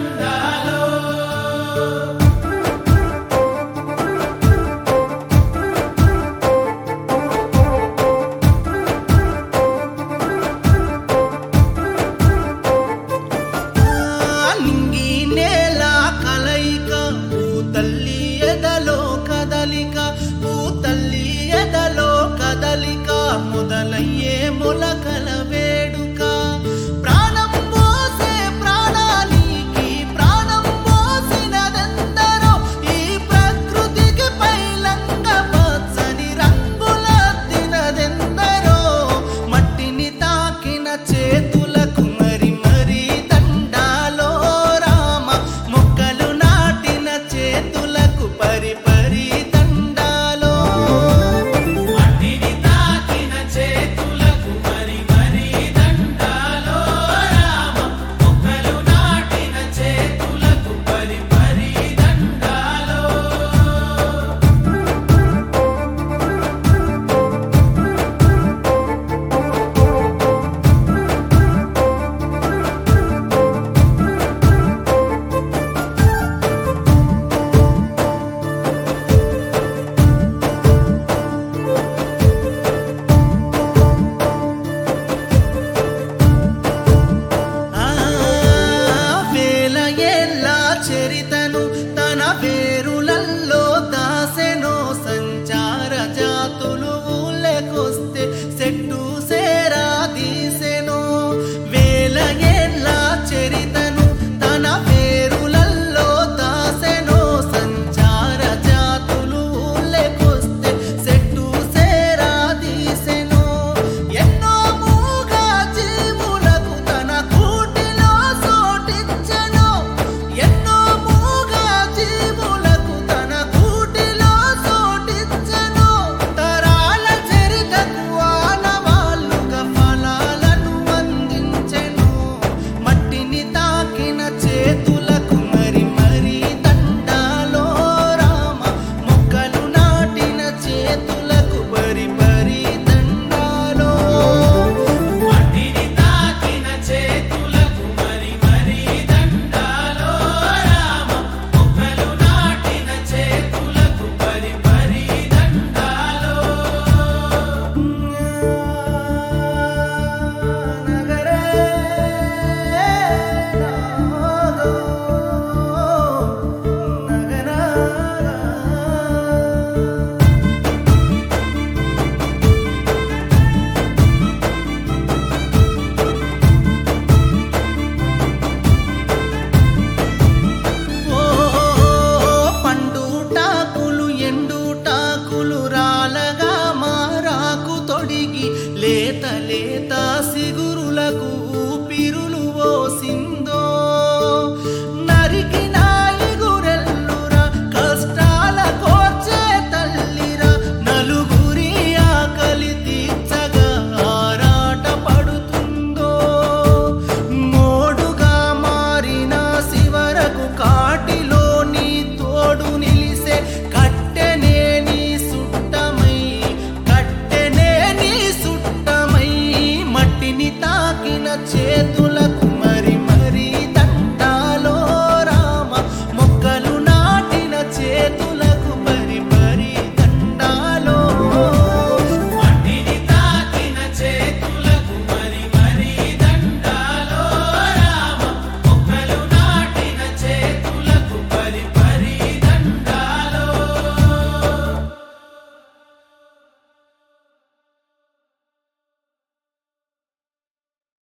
దండాలో నింగి నేల కలయిక పూతల్లి ఎదలో కదలిక పూతల్లి ఎదలో కదలిక మొదలయ్యే మొలకల వేడుక ప్రాణం పోసే ప్రాణానికి ప్రాణం పోసినదెందరో ఈ ప్రకృతికి పైలంగ పచ్చని రంగులద్దినదెందరో మట్టిని తాకిన చేతులకు మరి మరి దండాలో రామ మొక్కలు నాటిన చేతులకు పరి పరి దండాలో మట్టిని తాకిన చేతులకు మరి మరి దండాలో రామ మొక్కలు నాటిన చేతులకు పరి పరి దండాలో వేల ఏళ్ళ చరితను తన వేరులల్లో దాసెనో సంచార జాతులు ఊళ్ళకొస్తే చెట్టు సేరా తీసెనో వేల ఏళ్ళ చరితను తన వేరులల్లో దాసెనో సంచార జాతులు ఊళ్ళకొస్తే చెట్టు సేరా తీసెనో ఎన్నో మూగా జీవులకు తన కూటిలో చోటిచ్చెను ఎన్నో మూగా జీవులకు తన కూటిలో చోటిచ్చెను తరాల చరితకు ఆనవాళ్ళుగా ఫలాలను అందించెను మట్టిని తాకిన చేతుల